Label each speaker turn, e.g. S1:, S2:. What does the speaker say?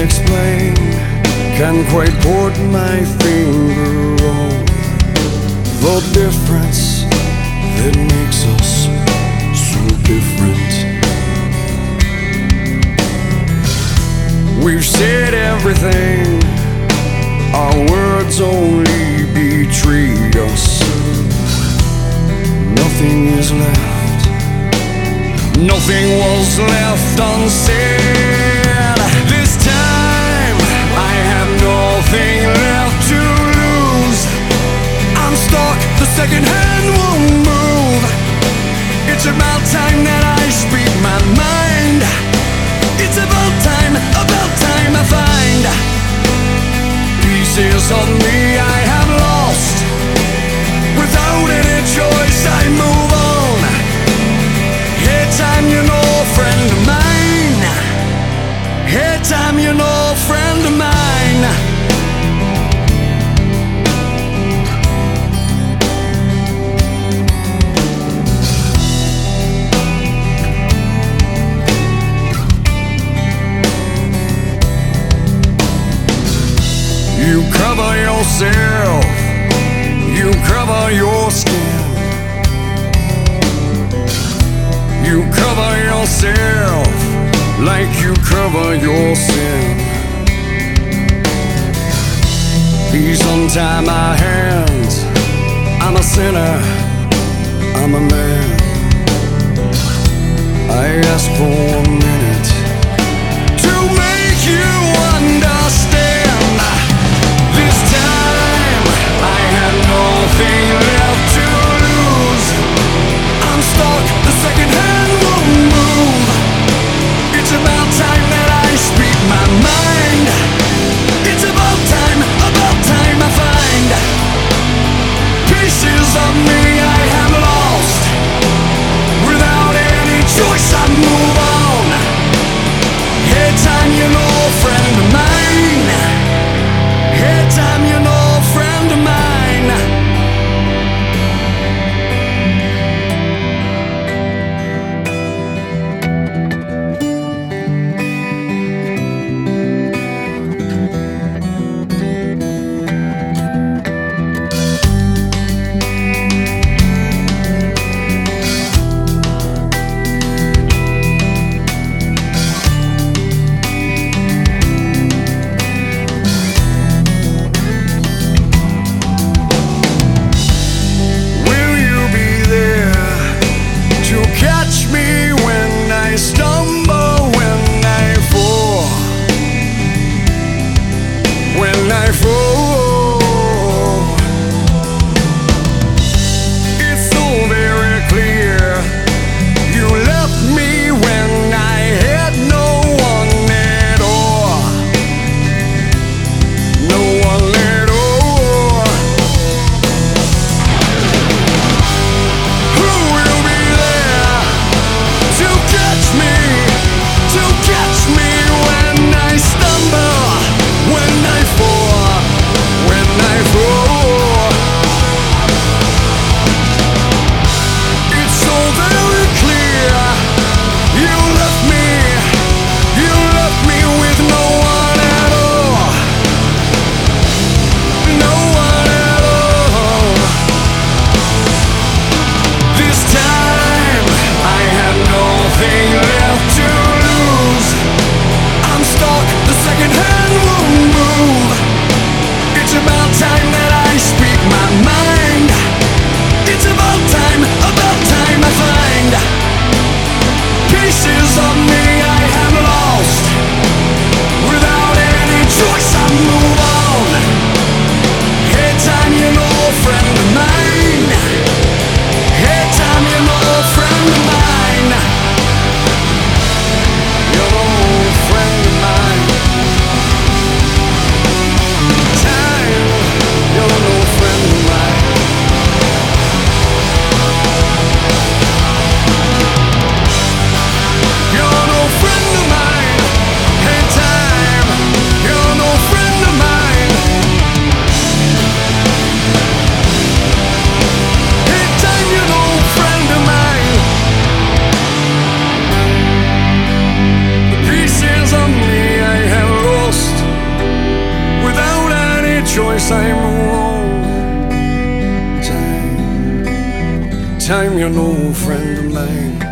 S1: explain, can't quite put my finger on the difference that makes us so different. We've said everything, our words only betrayed us. Nothing is left, nothing was left unsaid. This time I have nothing left to lose. I'm stuck, the second hand won't move. It's about time that I speak my mind. It's about time I find pieces of me I have lost. Without any choice I move on. Hey time, you know, friend of mine. Hey time, you know, friend of mine. You cover yourself, you cover your skin. You cover yourself like you cover your sin. Please untie my hands, I'm a sinner, I'm a man. I ask for a minute to make you understand. This time I have nothing left to lose. I'm stuck, the second hand won't move. It's about time that I speak my mind. It's about time I find pieces of me I have lost. Without any choice I move on. time you're no friend of mine.